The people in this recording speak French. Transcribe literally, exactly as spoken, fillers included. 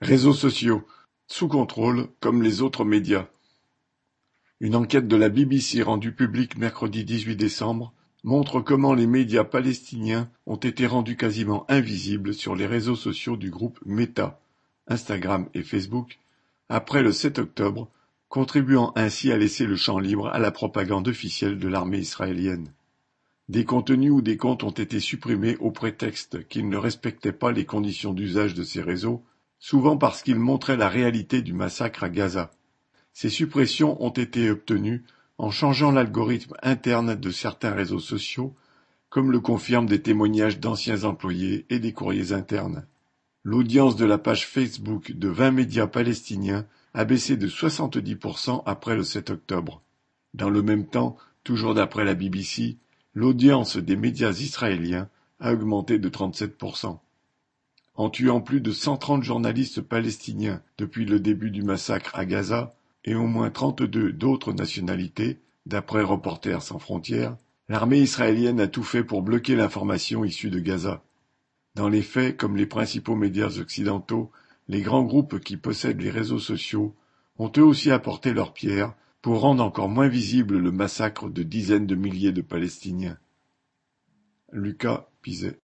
Réseaux sociaux, sous contrôle, comme les autres médias. Une enquête de la B B C rendue publique mercredi dix-huit décembre montre comment les médias palestiniens ont été rendus quasiment invisibles sur les réseaux sociaux du groupe Meta, Instagram et Facebook, après le sept octobre, contribuant ainsi à laisser le champ libre à la propagande officielle de l'armée israélienne. Des contenus ou des comptes ont été supprimés au prétexte qu'ils ne respectaient pas les conditions d'usage de ces réseaux, souvent parce qu'ils montraient la réalité du massacre à Gaza. Ces suppressions ont été obtenues en changeant l'algorithme interne de certains réseaux sociaux, comme le confirment des témoignages d'anciens employés et des courriers internes. L'audience de la page Facebook de vingt médias palestiniens a baissé de soixante-dix pour cent après le sept octobre. Dans le même temps, toujours d'après la B B C, l'audience des médias israéliens a augmenté de trente-sept pour cent. En tuant plus de cent trente journalistes palestiniens depuis le début du massacre à Gaza et au moins trente-deux d'autres nationalités, d'après Reporters sans frontières, l'armée israélienne a tout fait pour bloquer l'information issue de Gaza. Dans les faits, comme les principaux médias occidentaux, les grands groupes qui possèdent les réseaux sociaux ont eux aussi apporté leur pierre pour rendre encore moins visible le massacre de dizaines de milliers de Palestiniens. Lucas Pizet